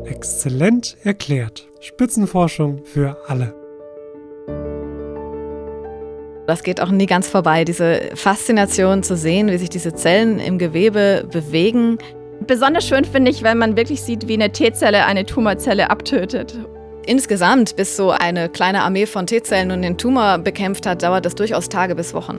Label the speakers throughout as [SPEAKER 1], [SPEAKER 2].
[SPEAKER 1] Exzellent erklärt. Spitzenforschung für alle.
[SPEAKER 2] Das geht auch nie ganz vorbei, diese Faszination zu sehen, wie sich diese Zellen im Gewebe bewegen.
[SPEAKER 3] Besonders schön finde ich, wenn man wirklich sieht, wie eine T-Zelle eine Tumorzelle abtötet.
[SPEAKER 2] Insgesamt, bis so eine kleine Armee von T-Zellen nun den Tumor bekämpft hat, dauert das durchaus Tage bis Wochen.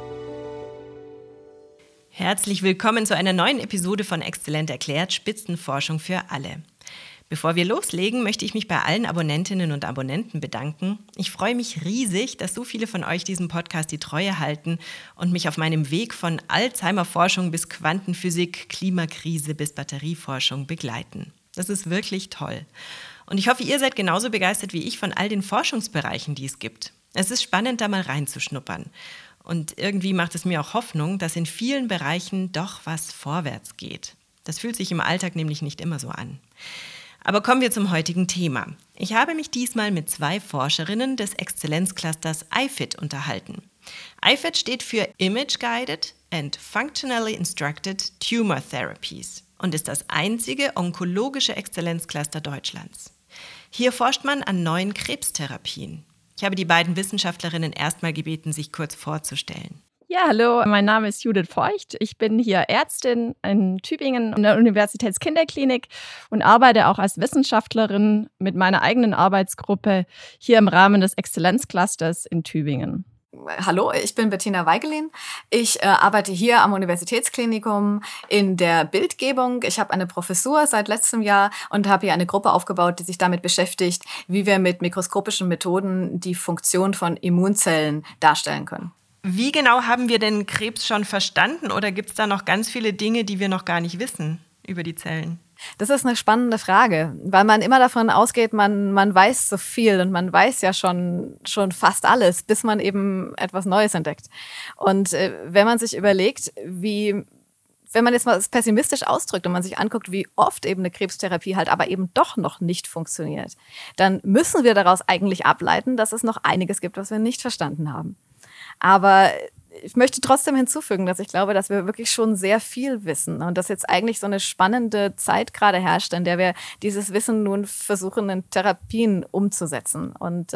[SPEAKER 4] Herzlich willkommen zu einer neuen Episode von Exzellent erklärt, Spitzenforschung für alle. Bevor wir loslegen, möchte ich mich bei allen Abonnentinnen und Abonnenten bedanken. Ich freue mich riesig, dass so viele von euch diesem Podcast die Treue halten und mich auf meinem Weg von Alzheimer-Forschung bis Quantenphysik, Klimakrise bis Batterieforschung begleiten. Das ist wirklich toll. Und ich hoffe, ihr seid genauso begeistert wie ich von all den Forschungsbereichen, die es gibt. Es ist spannend, da mal reinzuschnuppern. Und irgendwie macht es mir auch Hoffnung, dass in vielen Bereichen doch was vorwärts geht. Das fühlt sich im Alltag nämlich nicht immer so an. Aber kommen wir zum heutigen Thema. Ich habe mich diesmal mit 2 Forscherinnen des Exzellenzclusters IFIT unterhalten. IFIT steht für Image Guided and Functionally Instructed Tumor Therapies und ist das einzige onkologische Exzellenzcluster Deutschlands. Hier forscht man an neuen Krebstherapien. Ich habe die beiden Wissenschaftlerinnen erstmal gebeten, sich kurz vorzustellen.
[SPEAKER 3] Ja, hallo, mein Name ist Judith Feucht. Ich bin hier Ärztin in Tübingen in der Universitätskinderklinik und arbeite auch als Wissenschaftlerin mit meiner eigenen Arbeitsgruppe hier im Rahmen des Exzellenzclusters in Tübingen.
[SPEAKER 5] Hallo, ich bin Bettina Weigelin. Ich arbeite hier am Universitätsklinikum in der Bildgebung. Ich habe eine Professur seit letztem Jahr und habe hier eine Gruppe aufgebaut, die sich damit beschäftigt, wie wir mit mikroskopischen Methoden die Funktion von Immunzellen darstellen können.
[SPEAKER 4] Wie genau haben wir denn Krebs schon verstanden oder gibt es da noch ganz viele Dinge, die wir noch gar nicht wissen über die Zellen?
[SPEAKER 5] Das ist eine spannende Frage, weil man immer davon ausgeht, man weiß so viel und man weiß ja schon fast alles, bis man eben etwas Neues entdeckt. Und wenn man sich überlegt, wenn man jetzt mal pessimistisch ausdrückt und man sich anguckt, wie oft eben eine Krebstherapie halt aber eben doch noch nicht funktioniert, dann müssen wir daraus eigentlich ableiten, dass es noch einiges gibt, was wir nicht verstanden haben. Aber ich möchte trotzdem hinzufügen, dass ich glaube, dass wir wirklich schon sehr viel wissen und dass jetzt eigentlich so eine spannende Zeit gerade herrscht, in der wir dieses Wissen nun versuchen, in Therapien umzusetzen und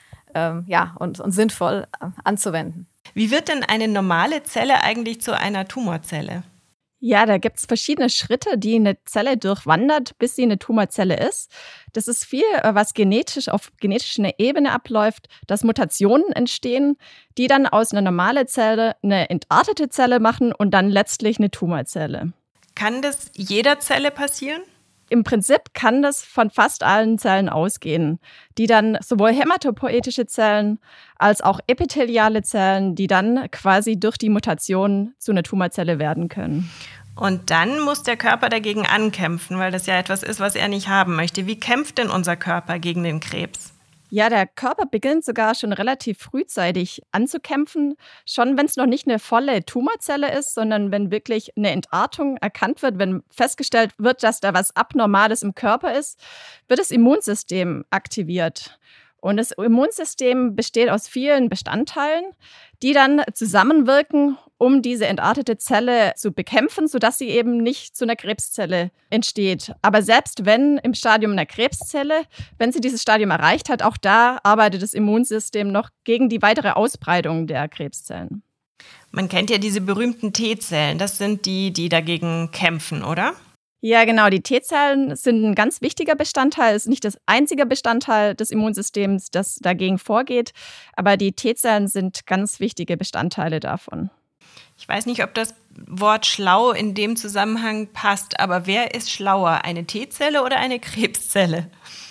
[SPEAKER 5] sinnvoll anzuwenden.
[SPEAKER 4] Wie wird denn eine normale Zelle eigentlich zu einer Tumorzelle?
[SPEAKER 3] Ja, da gibt es verschiedene Schritte, die eine Zelle durchwandert, bis sie eine Tumorzelle ist. Das ist viel, was genetisch auf genetischer Ebene abläuft, dass Mutationen entstehen, die dann aus einer normalen Zelle eine entartete Zelle machen und dann letztlich eine Tumorzelle.
[SPEAKER 4] Kann das jeder Zelle passieren?
[SPEAKER 3] Im Prinzip kann das von fast allen Zellen ausgehen, die dann sowohl hämatopoietische Zellen als auch epitheliale Zellen, die dann quasi durch die Mutation zu einer Tumorzelle werden können.
[SPEAKER 4] Und dann muss der Körper dagegen ankämpfen, weil das ja etwas ist, was er nicht haben möchte. Wie kämpft denn unser Körper gegen den Krebs?
[SPEAKER 3] Ja, der Körper beginnt sogar schon relativ frühzeitig anzukämpfen, schon wenn es noch nicht eine volle Tumorzelle ist, sondern wenn wirklich eine Entartung erkannt wird, wenn festgestellt wird, dass da was Abnormales im Körper ist, wird das Immunsystem aktiviert. Und das Immunsystem besteht aus vielen Bestandteilen, die dann zusammenwirken, um diese entartete Zelle zu bekämpfen, sodass sie eben nicht zu einer Krebszelle entsteht. Aber selbst wenn im Stadium einer Krebszelle, wenn sie dieses Stadium erreicht hat, auch da arbeitet das Immunsystem noch gegen die weitere Ausbreitung der Krebszellen.
[SPEAKER 4] Man kennt ja diese berühmten T-Zellen, das sind die dagegen kämpfen, oder?
[SPEAKER 3] Ja, genau. Die T-Zellen sind ein ganz wichtiger Bestandteil. Es ist nicht das einzige Bestandteil des Immunsystems, das dagegen vorgeht. Aber die T-Zellen sind ganz wichtige Bestandteile davon.
[SPEAKER 4] Ich weiß nicht, ob das Wort schlau in dem Zusammenhang passt, aber wer ist schlauer, eine T-Zelle oder eine Krebszelle?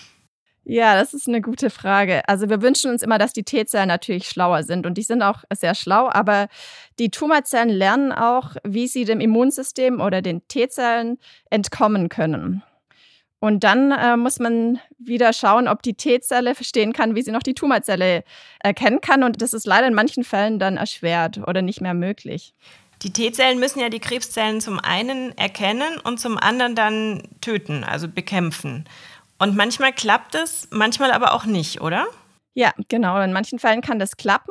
[SPEAKER 3] Ja, das ist eine gute Frage. Also wir wünschen uns immer, dass die T-Zellen natürlich schlauer sind und die sind auch sehr schlau, aber die Tumorzellen lernen auch, wie sie dem Immunsystem oder den T-Zellen entkommen können. Und dann muss man wieder schauen, ob die T-Zelle verstehen kann, wie sie noch die Tumorzelle erkennen kann. Und das ist leider in manchen Fällen dann erschwert oder nicht mehr möglich.
[SPEAKER 4] Die T-Zellen müssen ja die Krebszellen zum einen erkennen und zum anderen dann töten, also bekämpfen. Und manchmal klappt es, manchmal aber auch nicht, oder?
[SPEAKER 3] Ja, genau. In manchen Fällen kann das klappen.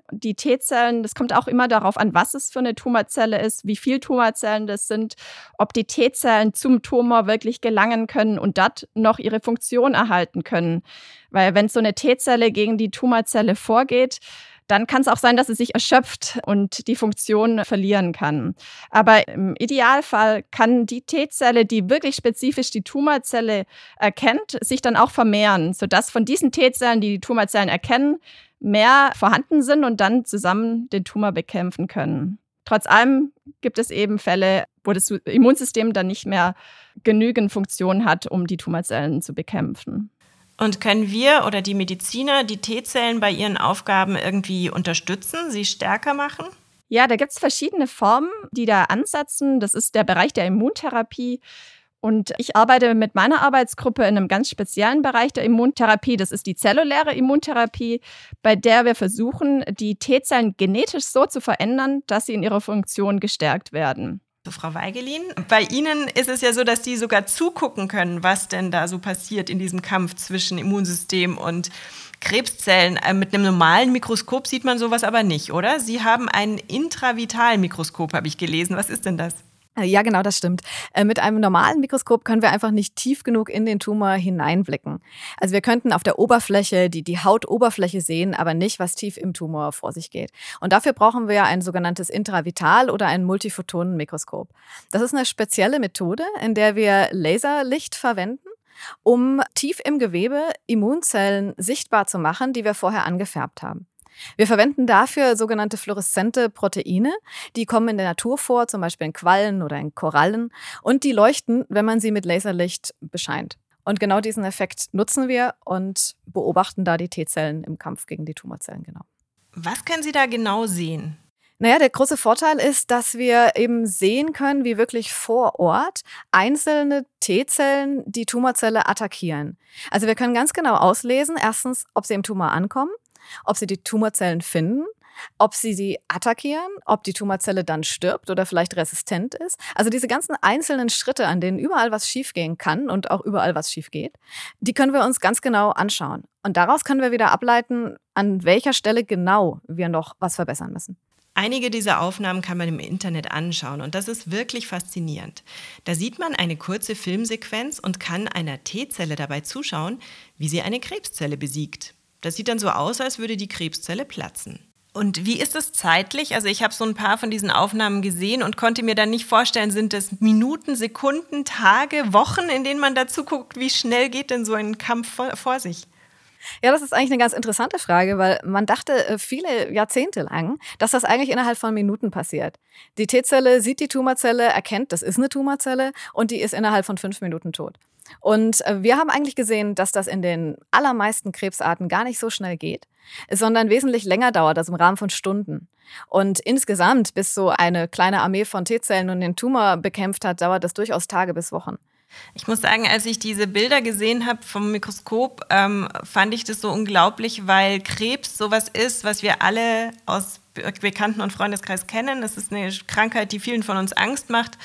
[SPEAKER 3] Die T-Zellen, das kommt auch immer darauf an, was es für eine Tumorzelle ist, wie viele Tumorzellen das sind, ob die T-Zellen zum Tumor wirklich gelangen können und dort noch ihre Funktion erhalten können. Weil wenn so eine T-Zelle gegen die Tumorzelle vorgeht, dann kann es auch sein, dass sie sich erschöpft und die Funktion verlieren kann. Aber im Idealfall kann die T-Zelle, die wirklich spezifisch die Tumorzelle erkennt, sich dann auch vermehren, sodass von diesen T-Zellen, die die Tumorzellen erkennen, mehr vorhanden sind und dann zusammen den Tumor bekämpfen können. Trotz allem gibt es eben Fälle, wo das Immunsystem dann nicht mehr genügend Funktion hat, um die Tumorzellen zu bekämpfen.
[SPEAKER 4] Und können wir oder die Mediziner die T-Zellen bei ihren Aufgaben irgendwie unterstützen, sie stärker machen?
[SPEAKER 3] Ja, da gibt es verschiedene Formen, die da ansetzen. Das ist der Bereich der Immuntherapie. Und ich arbeite mit meiner Arbeitsgruppe in einem ganz speziellen Bereich der Immuntherapie. Das ist die zelluläre Immuntherapie, bei der wir versuchen, die T-Zellen genetisch so zu verändern, dass sie in ihrer Funktion gestärkt werden.
[SPEAKER 4] Frau Weigelin, bei Ihnen ist es ja so, dass die sogar zugucken können, was denn da so passiert in diesem Kampf zwischen Immunsystem und Krebszellen. Mit einem normalen Mikroskop sieht man sowas aber nicht, oder? Sie haben ein Intravitalmikroskop, habe ich gelesen. Was ist denn das?
[SPEAKER 5] Ja, genau, das stimmt. Mit einem normalen Mikroskop können wir einfach nicht tief genug in den Tumor hineinblicken. Also wir könnten auf der Oberfläche die Hautoberfläche sehen, aber nicht, was tief im Tumor vor sich geht. Und dafür brauchen wir ein sogenanntes Intravital- oder ein Multiphotonenmikroskop. Das ist eine spezielle Methode, in der wir Laserlicht verwenden, um tief im Gewebe Immunzellen sichtbar zu machen, die wir vorher angefärbt haben. Wir verwenden dafür sogenannte fluoreszente Proteine. Die kommen in der Natur vor, zum Beispiel in Quallen oder in Korallen. Und die leuchten, wenn man sie mit Laserlicht bescheint. Und genau diesen Effekt nutzen wir und beobachten da die T-Zellen im Kampf gegen die Tumorzellen, genau.
[SPEAKER 4] Was können Sie da genau sehen?
[SPEAKER 5] Naja, der große Vorteil ist, dass wir eben sehen können, wie wirklich vor Ort einzelne T-Zellen die Tumorzelle attackieren. Also wir können ganz genau auslesen, erstens, ob sie im Tumor ankommen, ob sie die Tumorzellen finden, ob sie attackieren, ob die Tumorzelle dann stirbt oder vielleicht resistent ist. Also diese ganzen einzelnen Schritte, an denen überall was schiefgehen kann und auch überall was schief geht, die können wir uns ganz genau anschauen. Und daraus können wir wieder ableiten, an welcher Stelle genau wir noch was verbessern müssen.
[SPEAKER 4] Einige dieser Aufnahmen kann man im Internet anschauen und das ist wirklich faszinierend. Da sieht man eine kurze Filmsequenz und kann einer T-Zelle dabei zuschauen, wie sie eine Krebszelle besiegt. Das sieht dann so aus, als würde die Krebszelle platzen. Und wie ist es zeitlich? Also ich habe so ein paar von diesen Aufnahmen gesehen und konnte mir dann nicht vorstellen, sind es Minuten, Sekunden, Tage, Wochen, in denen man dazu guckt, wie schnell geht denn so ein Kampf vor sich?
[SPEAKER 5] Ja, das ist eigentlich eine ganz interessante Frage, weil man dachte viele Jahrzehnte lang, dass das eigentlich innerhalb von Minuten passiert. Die T-Zelle sieht die Tumorzelle, erkennt, das ist eine Tumorzelle und die ist innerhalb von 5 Minuten tot. Und wir haben eigentlich gesehen, dass das in den allermeisten Krebsarten gar nicht so schnell geht, sondern wesentlich länger dauert, also im Rahmen von Stunden. Und insgesamt, bis so eine kleine Armee von T-Zellen nun den Tumor bekämpft hat, dauert das durchaus Tage bis Wochen.
[SPEAKER 4] Ich muss sagen, als ich diese Bilder gesehen habe vom Mikroskop, fand ich das so unglaublich, weil Krebs sowas ist, was wir alle aus Bekannten- und Freundeskreis kennen. Das ist eine Krankheit, die vielen von uns Angst macht.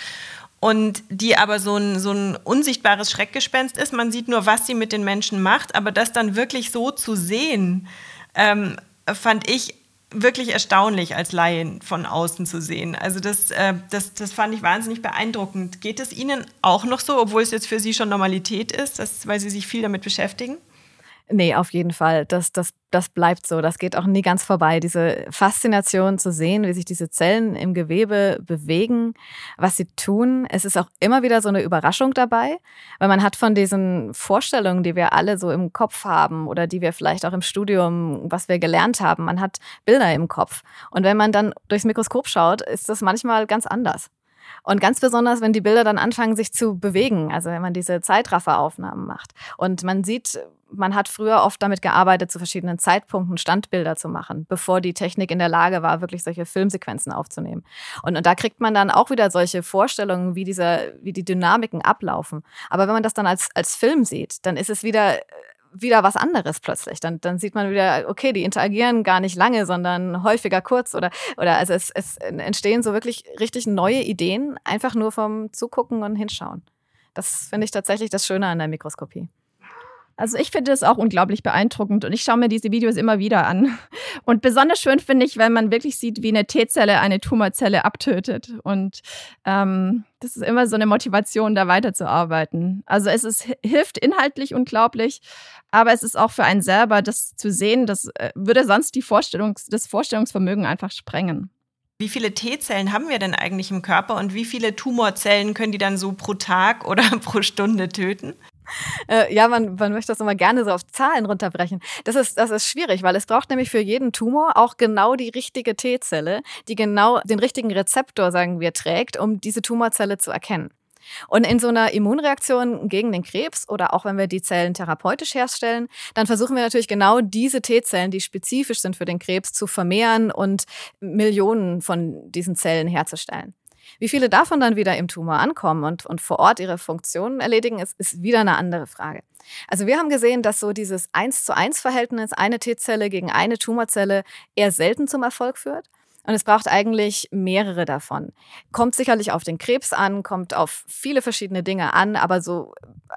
[SPEAKER 4] Und die aber so ein unsichtbares Schreckgespenst ist. Man sieht nur, was sie mit den Menschen macht, aber das dann wirklich so zu sehen, fand ich wirklich erstaunlich als Laien von außen zu sehen. Also das fand ich wahnsinnig beeindruckend. Geht es Ihnen auch noch so, obwohl es jetzt für Sie schon Normalität ist, weil Sie sich viel damit beschäftigen?
[SPEAKER 5] Nee, auf jeden Fall. Das bleibt so. Das geht auch nie ganz vorbei. Diese Faszination zu sehen, wie sich diese Zellen im Gewebe bewegen, was sie tun. Es ist auch immer wieder so eine Überraschung dabei, weil man hat von diesen Vorstellungen, die wir alle so im Kopf haben oder die wir vielleicht auch im Studium, was wir gelernt haben, man hat Bilder im Kopf. Und wenn man dann durchs Mikroskop schaut, ist das manchmal ganz anders. Und ganz besonders, wenn die Bilder dann anfangen, sich zu bewegen, also wenn man diese Zeitrafferaufnahmen macht. Und man sieht, man hat früher oft damit gearbeitet, zu verschiedenen Zeitpunkten Standbilder zu machen, bevor die Technik in der Lage war, wirklich solche Filmsequenzen aufzunehmen. Und da kriegt man dann auch wieder solche Vorstellungen, wie die Dynamiken ablaufen. Aber wenn man das dann als Film sieht, dann ist es wieder was anderes plötzlich. Dann sieht man wieder, okay, die interagieren gar nicht lange, sondern häufiger kurz oder also es entstehen so wirklich richtig neue Ideen, einfach nur vom Zugucken und Hinschauen. Das finde ich tatsächlich das Schöne an der Mikroskopie.
[SPEAKER 3] Also ich finde das auch unglaublich beeindruckend und ich schaue mir diese Videos immer wieder an. Und besonders schön finde ich, wenn man wirklich sieht, wie eine T-Zelle eine Tumorzelle abtötet. Und das ist immer so eine Motivation, da weiterzuarbeiten. Also hilft inhaltlich unglaublich, aber es ist auch für einen selber, das zu sehen, das würde sonst das Vorstellungsvermögen einfach sprengen.
[SPEAKER 4] Wie viele T-Zellen haben wir denn eigentlich im Körper und wie viele Tumorzellen können die dann so pro Tag oder pro Stunde töten?
[SPEAKER 5] Ja, man möchte das immer gerne so auf Zahlen runterbrechen. Das ist schwierig, weil es braucht nämlich für jeden Tumor auch genau die richtige T-Zelle, die genau den richtigen Rezeptor, sagen wir, trägt, um diese Tumorzelle zu erkennen. Und in so einer Immunreaktion gegen den Krebs oder auch wenn wir die Zellen therapeutisch herstellen, dann versuchen wir natürlich genau diese T-Zellen, die spezifisch sind für den Krebs, zu vermehren und Millionen von diesen Zellen herzustellen. Wie viele davon dann wieder im Tumor ankommen und vor Ort ihre Funktionen erledigen, ist wieder eine andere Frage. Also wir haben gesehen, dass so dieses 1:1-Verhältnis, eine T-Zelle gegen eine Tumorzelle, eher selten zum Erfolg führt. Und es braucht eigentlich mehrere davon. Kommt sicherlich auf den Krebs an, kommt auf viele verschiedene Dinge an, aber so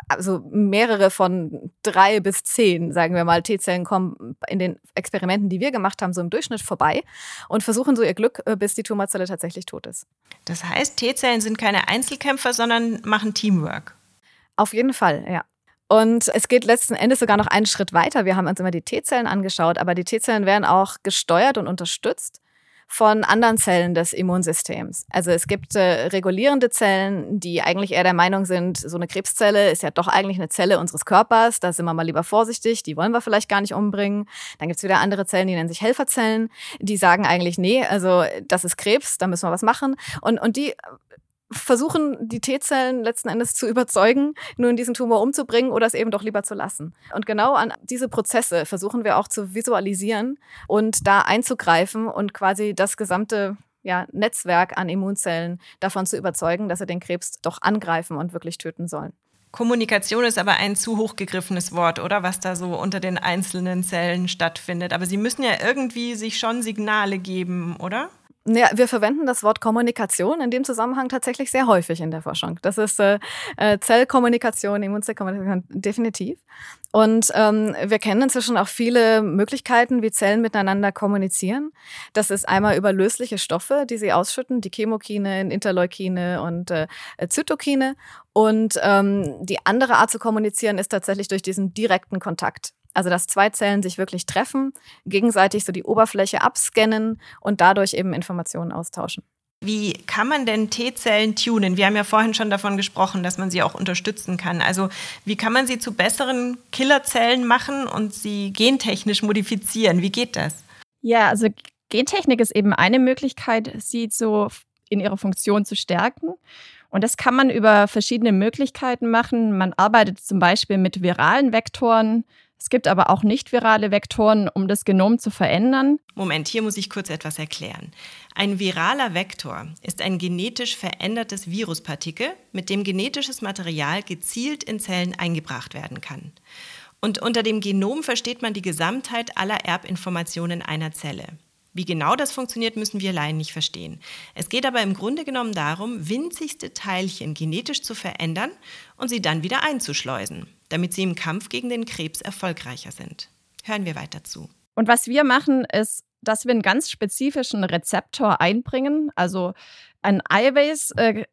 [SPEAKER 5] mehrere von 3 bis 10, sagen wir mal, T-Zellen kommen in den Experimenten, die wir gemacht haben, so im Durchschnitt vorbei und versuchen so ihr Glück, bis die Tumorzelle tatsächlich tot ist.
[SPEAKER 4] Das heißt, T-Zellen sind keine Einzelkämpfer, sondern machen Teamwork.
[SPEAKER 5] Auf jeden Fall, ja. Und es geht letzten Endes sogar noch einen Schritt weiter. Wir haben uns immer die T-Zellen angeschaut, aber die T-Zellen werden auch gesteuert und unterstützt von anderen Zellen des Immunsystems. Also es gibt regulierende Zellen, die eigentlich eher der Meinung sind, so eine Krebszelle ist ja doch eigentlich eine Zelle unseres Körpers, da sind wir mal lieber vorsichtig, die wollen wir vielleicht gar nicht umbringen. Dann gibt es wieder andere Zellen, die nennen sich Helferzellen, die sagen eigentlich, nee, also das ist Krebs, da müssen wir was machen. Und die versuchen, die T-Zellen letzten Endes zu überzeugen, nun diesen Tumor umzubringen oder es eben doch lieber zu lassen. Und genau an diese Prozesse versuchen wir auch zu visualisieren und da einzugreifen und quasi das gesamte Netzwerk an Immunzellen davon zu überzeugen, dass sie den Krebs doch angreifen und wirklich töten sollen.
[SPEAKER 4] Kommunikation ist aber ein zu hochgegriffenes Wort, oder? Was da so unter den einzelnen Zellen stattfindet. Aber sie müssen ja irgendwie sich schon Signale geben, oder?
[SPEAKER 5] Ja, wir verwenden das Wort Kommunikation in dem Zusammenhang tatsächlich sehr häufig in der Forschung. Das ist Zellkommunikation, Immunzellkommunikation, definitiv. Und wir kennen inzwischen auch viele Möglichkeiten, wie Zellen miteinander kommunizieren. Das ist einmal über lösliche Stoffe, die sie ausschütten, die Chemokine, Interleukine und Zytokine. Und die andere Art zu kommunizieren ist tatsächlich durch diesen direkten Kontakt. Also dass 2 Zellen sich wirklich treffen, gegenseitig so die Oberfläche abscannen und dadurch eben Informationen austauschen.
[SPEAKER 4] Wie kann man denn T-Zellen tunen? Wir haben ja vorhin schon davon gesprochen, dass man sie auch unterstützen kann. Also wie kann man sie zu besseren Killerzellen machen und sie gentechnisch modifizieren? Wie geht das?
[SPEAKER 3] Ja, also Gentechnik ist eben eine Möglichkeit, sie so in ihrer Funktion zu stärken. Und das kann man über verschiedene Möglichkeiten machen. Man arbeitet zum Beispiel mit viralen Vektoren. Es gibt aber auch nicht-virale Vektoren, um das Genom zu verändern.
[SPEAKER 4] Moment, hier muss ich kurz etwas erklären. Ein viraler Vektor ist ein genetisch verändertes Viruspartikel, mit dem genetisches Material gezielt in Zellen eingebracht werden kann. Und unter dem Genom versteht man die Gesamtheit aller Erbinformationen einer Zelle. Wie genau das funktioniert, müssen wir Laien nicht verstehen. Es geht aber im Grunde genommen darum, winzigste Teilchen genetisch zu verändern und sie dann wieder einzuschleusen, damit sie im Kampf gegen den Krebs erfolgreicher sind. Hören wir weiter zu.
[SPEAKER 3] Und was wir machen, ist, dass wir einen ganz spezifischen Rezeptor einbringen, also ein Eiweiß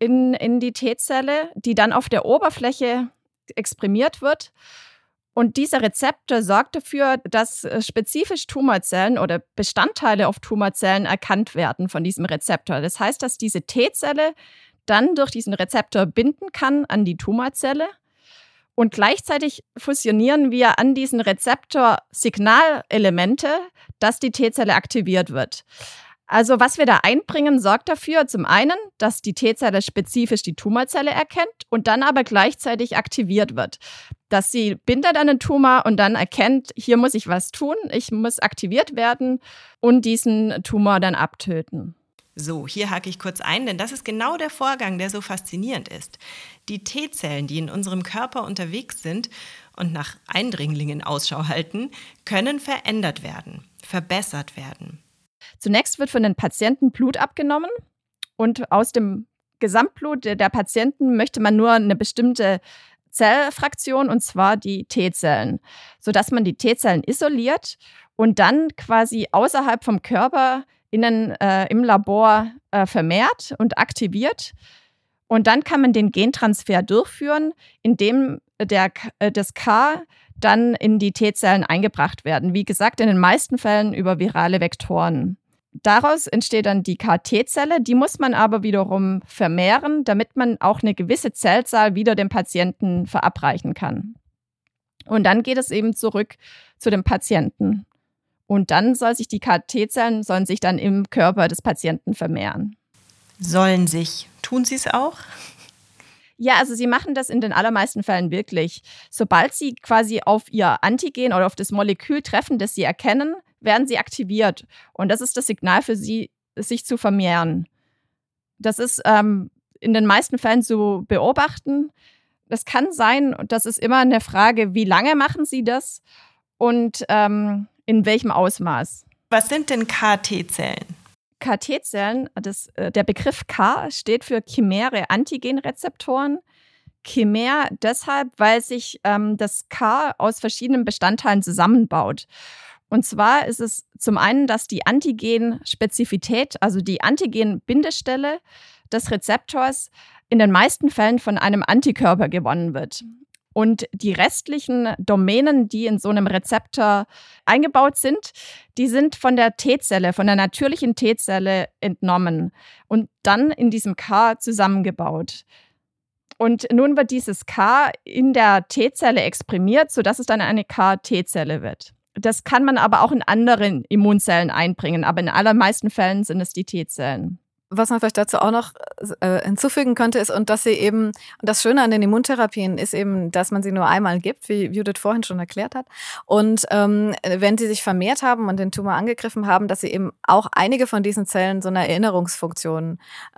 [SPEAKER 3] in die T-Zelle, die dann auf der Oberfläche exprimiert wird. Und dieser Rezeptor sorgt dafür, dass spezifisch Tumorzellen oder Bestandteile auf Tumorzellen erkannt werden von diesem Rezeptor. Das heißt, dass diese T-Zelle dann durch diesen Rezeptor binden kann an die Tumorzelle. Und gleichzeitig fusionieren wir an diesen Rezeptor Signalelemente, dass die T-Zelle aktiviert wird. Also was wir da einbringen, sorgt dafür zum einen, dass die T-Zelle spezifisch die Tumorzelle erkennt und dann aber gleichzeitig aktiviert wird. Dass sie bindet an den Tumor und dann erkennt, hier muss ich was tun, ich muss aktiviert werden und diesen Tumor dann abtöten.
[SPEAKER 4] So, hier hake ich kurz ein, denn das ist genau der Vorgang, der so faszinierend ist. Die T-Zellen, die in unserem Körper unterwegs sind und nach Eindringlingen Ausschau halten, können verändert werden, verbessert werden.
[SPEAKER 3] Zunächst wird von den Patienten Blut abgenommen und aus dem Gesamtblut der Patienten möchte man nur eine bestimmte Zellfraktion, und zwar die T-Zellen, sodass man die T-Zellen isoliert und dann quasi außerhalb vom Körper im Labor vermehrt und aktiviert. Und dann kann man den Gentransfer durchführen, indem das K dann in die T-Zellen eingebracht werden. Wie gesagt, in den meisten Fällen über virale Vektoren. Daraus entsteht dann die KT-Zelle, die muss man aber wiederum vermehren, damit man auch eine gewisse Zellzahl wieder dem Patienten verabreichen kann. Und dann geht es eben zurück zu dem Patienten. Und dann die KT-Zellen sollen sich dann im Körper des Patienten vermehren.
[SPEAKER 4] Sollen sich. Tun sie es auch?
[SPEAKER 3] Ja, also sie machen das in den allermeisten Fällen wirklich. Sobald sie quasi auf ihr Antigen oder auf das Molekül treffen, das sie erkennen, werden sie aktiviert. Und das ist das Signal für sie, sich zu vermehren. Das ist in den meisten Fällen zu beobachten. Das kann sein, und das ist immer eine Frage, wie lange machen sie das und in welchem Ausmaß.
[SPEAKER 4] Was sind denn KT-Zellen?
[SPEAKER 3] KT-Zellen, der Begriff K steht für chimäre Antigenrezeptoren. Chimär deshalb, weil sich das K aus verschiedenen Bestandteilen zusammenbaut. Und zwar ist es zum einen, dass die Antigenspezifität, also die Antigen-Bindestelle des Rezeptors, in den meisten Fällen von einem Antikörper gewonnen wird. Und die restlichen Domänen, die in so einem Rezeptor eingebaut sind, die sind von der T-Zelle, von der natürlichen T-Zelle entnommen und dann in diesem K zusammengebaut. Und nun wird dieses K in der T-Zelle exprimiert, sodass es dann eine KT-Zelle wird. Das kann man aber auch in anderen Immunzellen einbringen, aber in allermeisten Fällen sind es die T-Zellen.
[SPEAKER 5] Was man vielleicht dazu auch noch hinzufügen könnte, ist, und dass sie eben, und das Schöne an den Immuntherapien ist eben, dass man sie nur einmal gibt, wie Judith vorhin schon erklärt hat. Und wenn sie sich vermehrt haben und den Tumor angegriffen haben, dass sie eben auch einige von diesen Zellen so eine Erinnerungsfunktion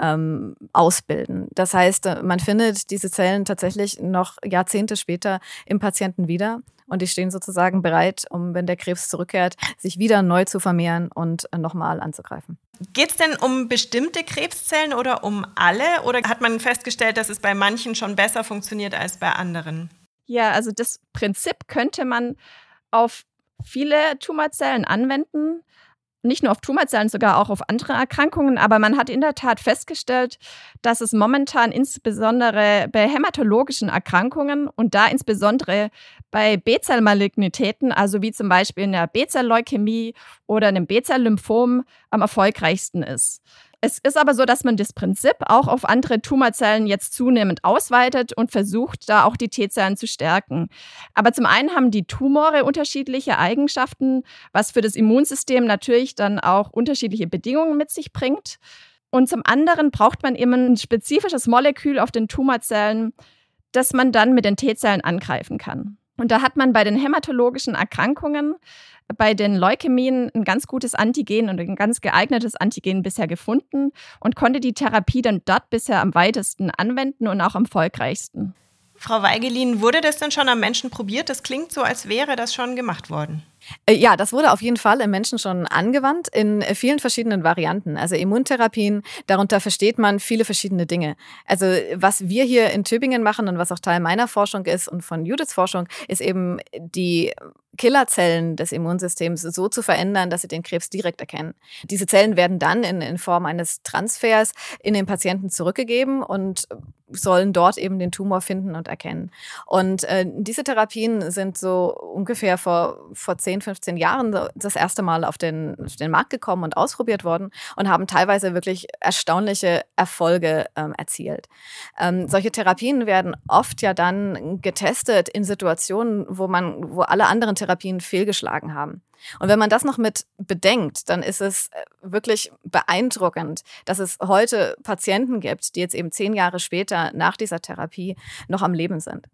[SPEAKER 5] ausbilden. Das heißt, man findet diese Zellen tatsächlich noch Jahrzehnte später im Patienten wieder. Und die stehen sozusagen bereit, um, wenn der Krebs zurückkehrt, sich wieder neu zu vermehren und nochmal anzugreifen.
[SPEAKER 4] Geht es denn um bestimmte Krebszellen oder um alle? Oder hat man festgestellt, dass es bei manchen schon besser funktioniert als bei anderen?
[SPEAKER 3] Ja, also das Prinzip könnte man auf viele Tumorzellen anwenden. Nicht nur auf Tumorzellen, sogar auch auf andere Erkrankungen. Aber man hat in der Tat festgestellt, dass es momentan insbesondere bei hämatologischen Erkrankungen und da insbesondere bei B-Zell-Malignität, also wie zum Beispiel in der B-Zell-Leukämie oder einem B-Zell-Lymphom, am erfolgreichsten ist. Es ist aber so, dass man das Prinzip auch auf andere Tumorzellen jetzt zunehmend ausweitet und versucht, da auch die T-Zellen zu stärken. Aber zum einen haben die Tumore unterschiedliche Eigenschaften, was für das Immunsystem natürlich dann auch unterschiedliche Bedingungen mit sich bringt. Und zum anderen braucht man eben ein spezifisches Molekül auf den Tumorzellen, das man dann mit den T-Zellen angreifen kann. Und da hat man bei den hämatologischen Erkrankungen, bei den Leukämien ein ganz gutes Antigen und ein ganz geeignetes Antigen bisher gefunden und konnte die Therapie dann dort bisher am weitesten anwenden und auch am erfolgreichsten.
[SPEAKER 4] Frau Weigelin, wurde das denn schon am Menschen probiert? Das klingt so, als wäre das schon gemacht worden.
[SPEAKER 5] Ja, das wurde auf jeden Fall im Menschen schon angewandt in vielen verschiedenen Varianten. Also Immuntherapien, darunter versteht man viele verschiedene Dinge. Also was wir hier in Tübingen machen und was auch Teil meiner Forschung ist und von Judiths Forschung, ist eben die Killerzellen des Immunsystems so zu verändern, dass sie den Krebs direkt erkennen. Diese Zellen werden dann in Form eines Transfers in den Patienten zurückgegeben und sollen dort eben den Tumor finden und erkennen. Und diese Therapien sind so ungefähr vor 10, 15 Jahren das erste Mal auf den Markt gekommen und ausprobiert worden und haben teilweise wirklich erstaunliche Erfolge erzielt. Solche Therapien werden oft ja dann getestet in Situationen, wo alle anderen Therapien fehlgeschlagen haben. Und wenn man das noch mit bedenkt, dann ist es wirklich beeindruckend, dass es heute Patienten gibt, die jetzt eben 10 Jahre später nach dieser Therapie noch am Leben sind.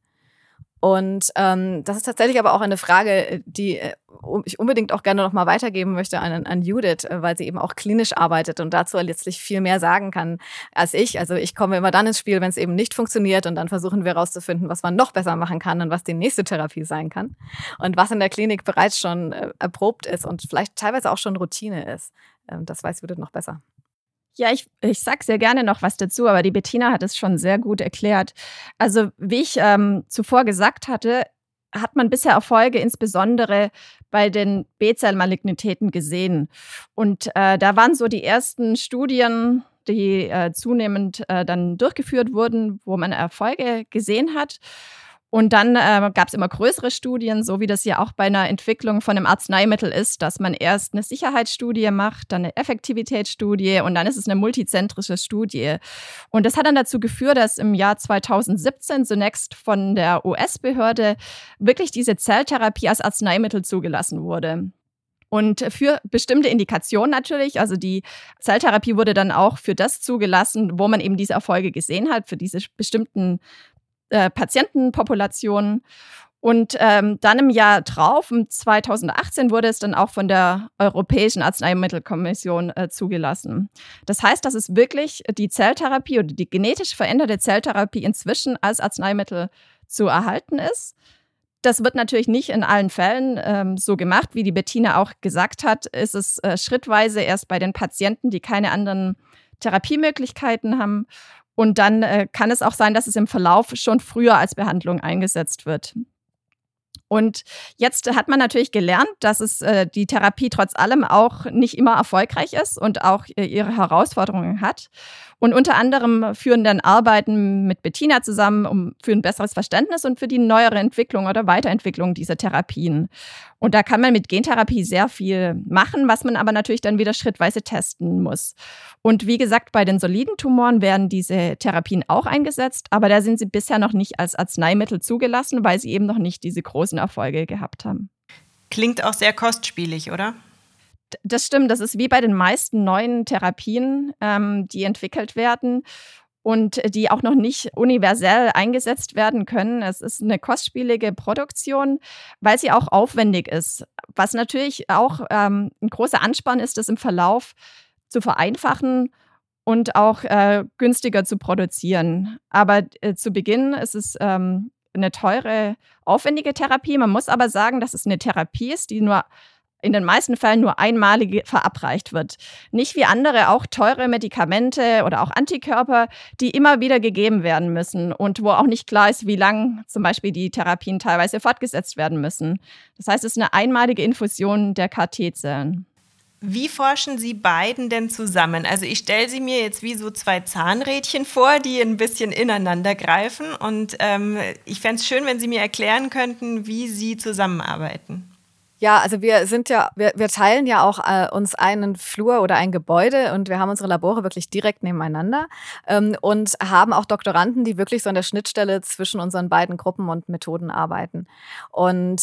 [SPEAKER 5] Und das ist tatsächlich aber auch eine Frage, die ich unbedingt auch gerne noch mal weitergeben möchte an Judith, weil sie eben auch klinisch arbeitet und dazu letztlich viel mehr sagen kann als ich. Also ich komme immer dann ins Spiel, wenn es eben nicht funktioniert und dann versuchen wir herauszufinden, was man noch besser machen kann und was die nächste Therapie sein kann und was in der Klinik bereits schon erprobt ist und vielleicht teilweise auch schon Routine ist. Das weiß Judith noch besser.
[SPEAKER 3] Ja, ich sag sehr gerne noch was dazu, aber die Bettina hat es schon sehr gut erklärt. Also wie ich zuvor gesagt hatte, hat man bisher Erfolge insbesondere bei den B-Zell-Malignität gesehen. Und da waren so die ersten Studien, die zunehmend dann durchgeführt wurden, wo man Erfolge gesehen hat. Und dann gab es immer größere Studien, so wie das ja auch bei einer Entwicklung von einem Arzneimittel ist, dass man erst eine Sicherheitsstudie macht, dann eine Effektivitätsstudie und dann ist es eine multizentrische Studie. Und das hat dann dazu geführt, dass im Jahr 2017 zunächst von der US-Behörde wirklich diese Zelltherapie als Arzneimittel zugelassen wurde. Und für bestimmte Indikationen natürlich, also die Zelltherapie wurde dann auch für das zugelassen, wo man eben diese Erfolge gesehen hat, für diese bestimmten Patientenpopulationen. Und dann im Jahr drauf, 2018, wurde es dann auch von der Europäischen Arzneimittelkommission zugelassen. Das heißt, dass es wirklich die Zelltherapie oder die genetisch veränderte Zelltherapie inzwischen als Arzneimittel zu erhalten ist. Das wird natürlich nicht in allen Fällen so gemacht, wie die Bettina auch gesagt hat, ist es schrittweise erst bei den Patienten, die keine anderen Therapiemöglichkeiten haben. Und dann kann es auch sein, dass es im Verlauf schon früher als Behandlung eingesetzt wird. Und jetzt hat man natürlich gelernt, dass es die Therapie trotz allem auch nicht immer erfolgreich ist und auch ihre Herausforderungen hat. Und unter anderem führen dann Arbeiten mit Bettina zusammen für ein besseres Verständnis und für die neuere Entwicklung oder Weiterentwicklung dieser Therapien. Und da kann man mit Gentherapie sehr viel machen, was man aber natürlich dann wieder schrittweise testen muss. Und wie gesagt, bei den soliden Tumoren werden diese Therapien auch eingesetzt, aber da sind sie bisher noch nicht als Arzneimittel zugelassen, weil sie eben noch nicht diese großen Erfolge gehabt haben.
[SPEAKER 4] Klingt auch sehr kostspielig, oder?
[SPEAKER 3] Das stimmt, das ist wie bei den meisten neuen Therapien, die entwickelt werden und die auch noch nicht universell eingesetzt werden können. Es ist eine kostspielige Produktion, weil sie auch aufwendig ist. Was natürlich auch ein großer Ansporn ist, das im Verlauf zu vereinfachen und auch günstiger zu produzieren. Aber zu Beginn ist es eine teure, aufwendige Therapie. Man muss aber sagen, dass es eine Therapie ist, die nur in den meisten Fällen nur einmalig verabreicht wird. Nicht wie andere auch teure Medikamente oder auch Antikörper, die immer wieder gegeben werden müssen und wo auch nicht klar ist, wie lang zum Beispiel die Therapien teilweise fortgesetzt werden müssen. Das heißt, es ist eine einmalige Infusion der KT-Zellen.
[SPEAKER 4] Wie forschen Sie beiden denn zusammen? Also ich stelle sie mir jetzt wie so zwei Zahnrädchen vor, die ein bisschen ineinander greifen. Und ich fände es schön, wenn Sie mir erklären könnten, wie Sie zusammenarbeiten.
[SPEAKER 5] Ja, also wir teilen ja auch uns einen Flur oder ein Gebäude und wir haben unsere Labore wirklich direkt nebeneinander und haben auch Doktoranden, die wirklich so an der Schnittstelle zwischen unseren beiden Gruppen und Methoden arbeiten. Und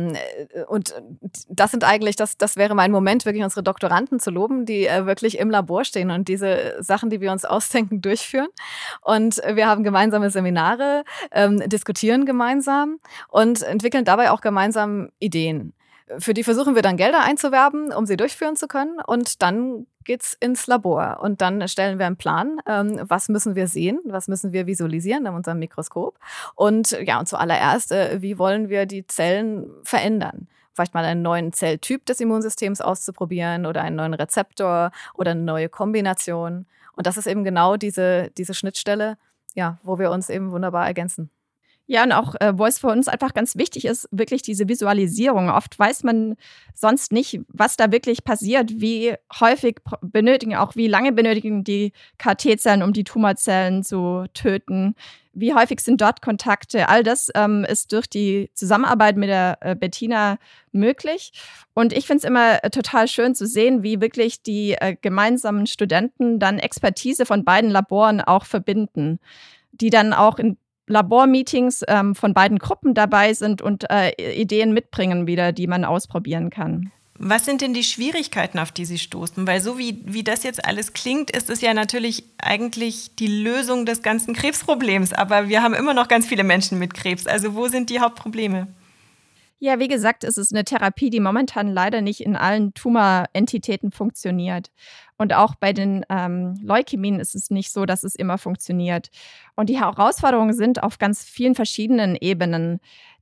[SPEAKER 5] das sind eigentlich, das wäre mein Moment, wirklich unsere Doktoranden zu loben, die wirklich im Labor stehen und diese Sachen, die wir uns ausdenken, durchführen. Und wir haben gemeinsame Seminare, diskutieren gemeinsam und entwickeln dabei auch gemeinsam Ideen. Für die versuchen wir dann Gelder einzuwerben, um sie durchführen zu können. Und dann geht's ins Labor. Und dann stellen wir einen Plan. Was müssen wir sehen? Was müssen wir visualisieren in unserem Mikroskop? Und ja, und zuallererst, wie wollen wir die Zellen verändern? Vielleicht mal einen neuen Zelltyp des Immunsystems auszuprobieren oder einen neuen Rezeptor oder eine neue Kombination. Und das ist eben genau diese Schnittstelle, ja, wo wir uns eben wunderbar ergänzen.
[SPEAKER 3] Ja, und auch, wo es für uns einfach ganz wichtig ist, wirklich diese Visualisierung. Oft weiß man sonst nicht, was da wirklich passiert, wie häufig wie lange benötigen die KT-Zellen, um die Tumorzellen zu töten, wie häufig sind dort Kontakte. All das ist durch die Zusammenarbeit mit der Bettina möglich. Und ich finde es immer total schön zu sehen, wie wirklich die gemeinsamen Studenten dann Expertise von beiden Laboren auch verbinden, die dann auch in Labormeetings von beiden Gruppen dabei sind und Ideen mitbringen wieder, die man ausprobieren kann.
[SPEAKER 4] Was sind denn die Schwierigkeiten, auf die Sie stoßen? Weil so wie das jetzt alles klingt, ist es ja natürlich eigentlich die Lösung des ganzen Krebsproblems. Aber wir haben immer noch ganz viele Menschen mit Krebs. Also wo sind die Hauptprobleme?
[SPEAKER 3] Ja, wie gesagt, es ist eine Therapie, die momentan leider nicht in allen Tumorentitäten funktioniert. Und auch bei den Leukämien ist es nicht so, dass es immer funktioniert. Und die Herausforderungen sind auf ganz vielen verschiedenen Ebenen.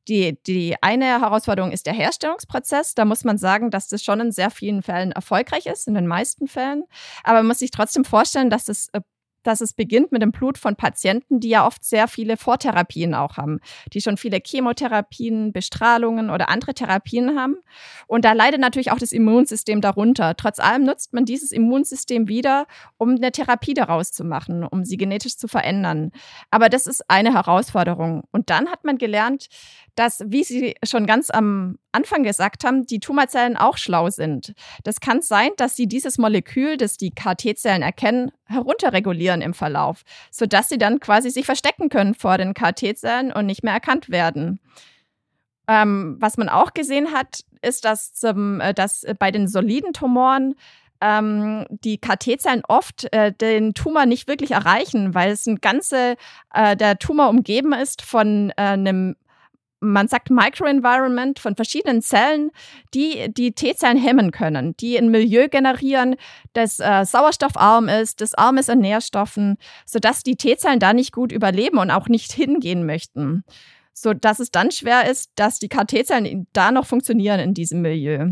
[SPEAKER 3] Die eine Herausforderung ist der Herstellungsprozess. Da muss man sagen, dass das schon in sehr vielen Fällen erfolgreich ist, in den meisten Fällen. Aber man muss sich trotzdem vorstellen, dass es beginnt mit dem Blut von Patienten, die ja oft sehr viele Vortherapien auch haben, die schon viele Chemotherapien, Bestrahlungen oder andere Therapien haben. Und da leidet natürlich auch das Immunsystem darunter. Trotz allem nutzt man dieses Immunsystem wieder, um eine Therapie daraus zu machen, um sie genetisch zu verändern. Aber das ist eine Herausforderung. Und dann hat man gelernt, dass, wie Sie schon ganz am Anfang gesagt haben, die Tumorzellen auch schlau sind. Das kann sein, dass sie dieses Molekül, das die KT-Zellen erkennen, herunterregulieren im Verlauf, sodass sie dann quasi sich verstecken können vor den KT-Zellen und nicht mehr erkannt werden. Was man auch gesehen hat, ist, dass bei den soliden Tumoren die KT-Zellen oft den Tumor nicht wirklich erreichen, weil der Tumor umgeben ist von einem, man sagt Microenvironment, von verschiedenen Zellen, die T-Zellen hemmen können, die ein Milieu generieren, das sauerstoffarm ist, das arm ist an Nährstoffen, sodass die T-Zellen da nicht gut überleben und auch nicht hingehen möchten. Sodass es dann schwer ist, dass die KT-Zellen da noch funktionieren in diesem Milieu.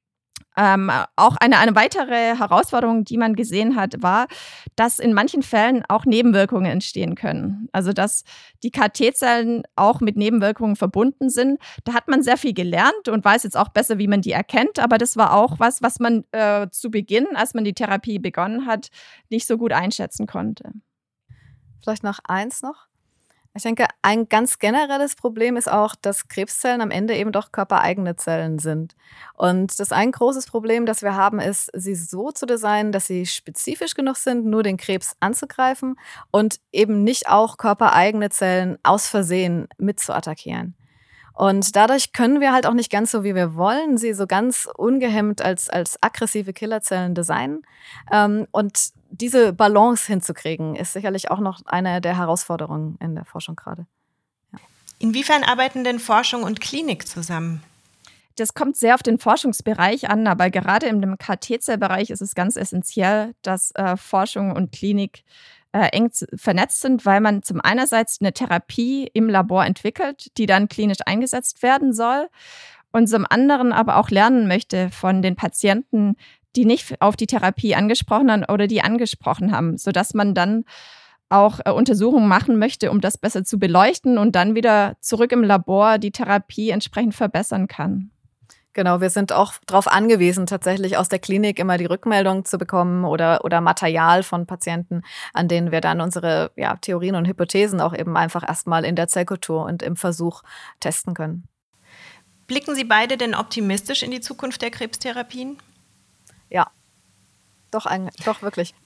[SPEAKER 3] Auch eine weitere Herausforderung, die man gesehen hat, war, dass in manchen Fällen auch Nebenwirkungen entstehen können. Also dass die KT-Zellen auch mit Nebenwirkungen verbunden sind. Da hat man sehr viel gelernt und weiß jetzt auch besser, wie man die erkennt. Aber das war auch was man zu Beginn, als man die Therapie begonnen hat, nicht so gut einschätzen konnte.
[SPEAKER 5] Vielleicht noch eins noch. Ich denke, ein ganz generelles Problem ist auch, dass Krebszellen am Ende eben doch körpereigene Zellen sind. Und das ein großes Problem, das wir haben, ist, sie so zu designen, dass sie spezifisch genug sind, nur den Krebs anzugreifen und eben nicht auch körpereigene Zellen aus Versehen mit zu attackieren. Und dadurch können wir halt auch nicht ganz so, wie wir wollen, sie so ganz ungehemmt als aggressive Killerzellen designen. Und diese Balance hinzukriegen, ist sicherlich auch noch eine der Herausforderungen in der Forschung gerade. Ja.
[SPEAKER 4] Inwiefern arbeiten denn Forschung und Klinik zusammen?
[SPEAKER 3] Das kommt sehr auf den Forschungsbereich an, aber gerade im KT-Zellbereich ist es ganz essentiell, dass Forschung und Klinik eng vernetzt sind, weil man zum einerseits eine Therapie im Labor entwickelt, die dann klinisch eingesetzt werden soll und zum anderen aber auch lernen möchte von den Patienten, die nicht auf die Therapie angesprochen haben oder die angesprochen haben, sodass man dann auch Untersuchungen machen möchte, um das besser zu beleuchten und dann wieder zurück im Labor die Therapie entsprechend verbessern kann.
[SPEAKER 5] Genau, wir sind auch darauf angewiesen, tatsächlich aus der Klinik immer die Rückmeldung zu bekommen oder Material von Patienten, an denen wir dann unsere Theorien und Hypothesen auch eben einfach erstmal in der Zellkultur und im Versuch testen können.
[SPEAKER 4] Blicken Sie beide denn optimistisch in die Zukunft der Krebstherapien?
[SPEAKER 5] Ja, doch wirklich.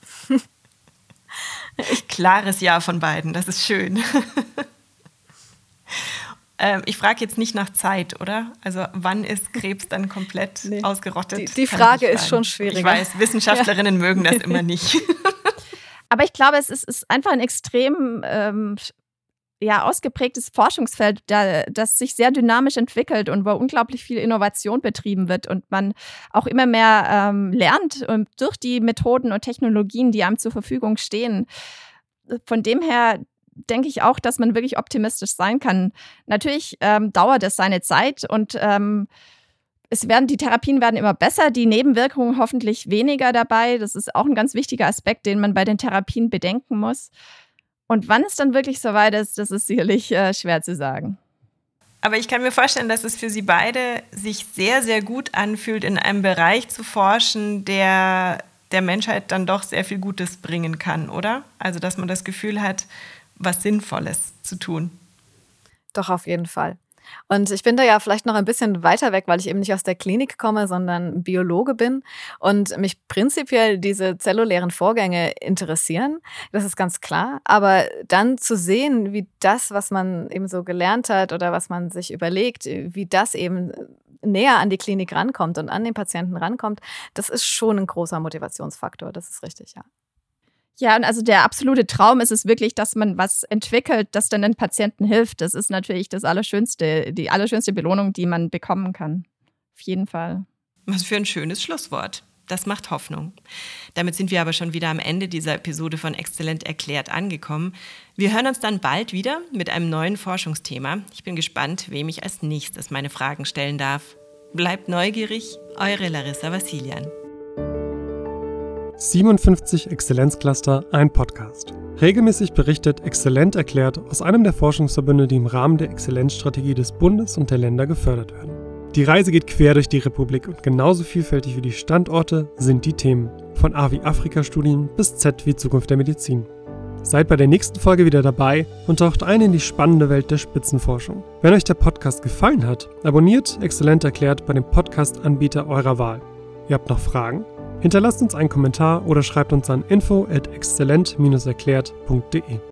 [SPEAKER 4] Klares Ja von beiden, das ist schön. Ich frage jetzt nicht nach Zeit, oder? Also wann ist Krebs dann komplett ausgerottet?
[SPEAKER 5] Die Frage ist schon schwieriger.
[SPEAKER 4] Ich weiß, Wissenschaftlerinnen mögen das immer nicht.
[SPEAKER 3] Aber ich glaube, es ist einfach ein extrem ausgeprägtes Forschungsfeld, das sich sehr dynamisch entwickelt und wo unglaublich viel Innovation betrieben wird und man auch immer mehr lernt durch die Methoden und Technologien, die einem zur Verfügung stehen. Von dem her denke ich auch, dass man wirklich optimistisch sein kann. Natürlich dauert es seine Zeit und die Therapien werden immer besser, die Nebenwirkungen hoffentlich weniger dabei. Das ist auch ein ganz wichtiger Aspekt, den man bei den Therapien bedenken muss. Und wann es dann wirklich soweit ist, das ist sicherlich schwer zu sagen.
[SPEAKER 4] Aber ich kann mir vorstellen, dass es für Sie beide sich sehr, sehr gut anfühlt, in einem Bereich zu forschen, der der Menschheit dann doch sehr viel Gutes bringen kann, oder? Also, dass man das Gefühl hat, was Sinnvolles zu tun.
[SPEAKER 5] Doch, auf jeden Fall. Und ich bin da ja vielleicht noch ein bisschen weiter weg, weil ich eben nicht aus der Klinik komme, sondern Biologe bin und mich prinzipiell diese zellulären Vorgänge interessieren. Das ist ganz klar. Aber dann zu sehen, wie das, was man eben so gelernt hat oder was man sich überlegt, wie das eben näher an die Klinik rankommt und an den Patienten rankommt, das ist schon ein großer Motivationsfaktor. Das ist richtig, ja.
[SPEAKER 3] Ja, und also der absolute Traum ist es wirklich, dass man was entwickelt, das dann den Patienten hilft. Das ist natürlich die allerschönste Belohnung, die man bekommen kann. Auf jeden Fall.
[SPEAKER 4] Was für ein schönes Schlusswort. Das macht Hoffnung. Damit sind wir aber schon wieder am Ende dieser Episode von Exzellent erklärt angekommen. Wir hören uns dann bald wieder mit einem neuen Forschungsthema. Ich bin gespannt, wem ich als nächstes meine Fragen stellen darf. Bleibt neugierig, eure Larissa Vassilian.
[SPEAKER 1] 57 Exzellenzcluster, ein Podcast. Regelmäßig berichtet Exzellent erklärt aus einem der Forschungsverbünde, die im Rahmen der Exzellenzstrategie des Bundes und der Länder gefördert werden. Die Reise geht quer durch die Republik und genauso vielfältig wie die Standorte sind die Themen. Von A wie Afrika-Studien bis Z wie Zukunft der Medizin. Seid bei der nächsten Folge wieder dabei und taucht ein in die spannende Welt der Spitzenforschung. Wenn euch der Podcast gefallen hat, abonniert Exzellent erklärt bei dem Podcast-Anbieter eurer Wahl. Ihr habt noch Fragen? Hinterlasst uns einen Kommentar oder schreibt uns an info@exzellent-erklärt.de.